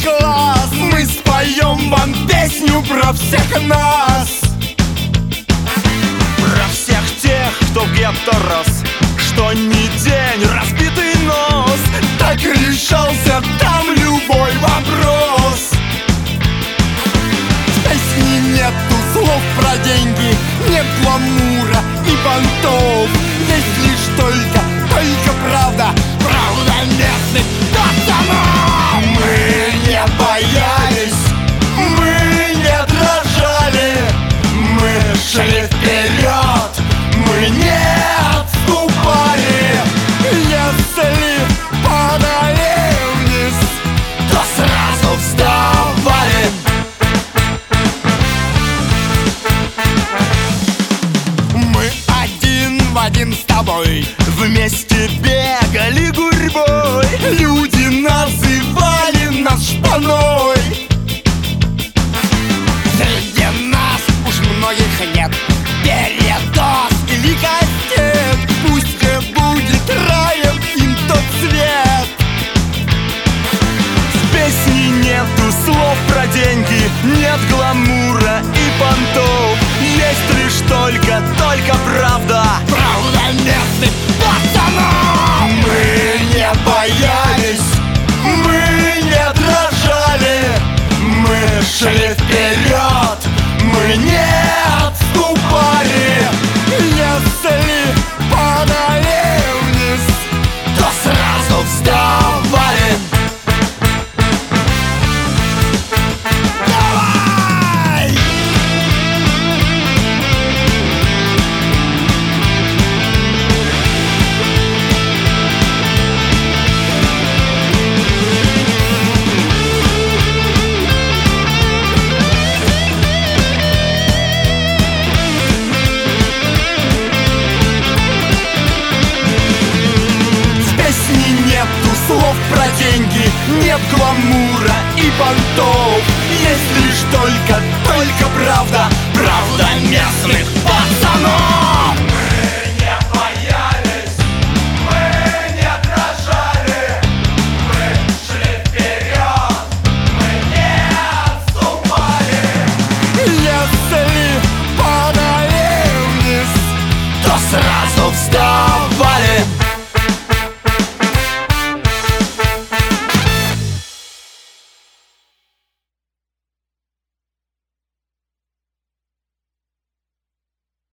класс. Мы споем вам песню про всех нас, про всех тех, кто в гетто рос, что не день разбитый нос. так решался там любой вопрос. В песне нету слов про деньги, нет гламура и понтов. Есть лишь только правда, правда местных пацанов. Мы не боялись, мы не дрожали, мы шли вперед, мы не отступали. Если падали вниз, то сразу вставали. Мы один в один с тобой Вместе бегали гурьбой, люди называли нас шпаной. Среди нас уж многих нет передоз или кастет. Пусть же будет раем им тот цвет. в песне нету слов про деньги, нет гламура и понтов. Есть лишь только правда, Правда местных пацанов. Мы не боялись, мы не дрожали, мы шли вперед, мы не отступали. Если падали вниз, то сразу вставали. Давай! В песне нету слов про деньги, нет гламура и понтов. Есть лишь только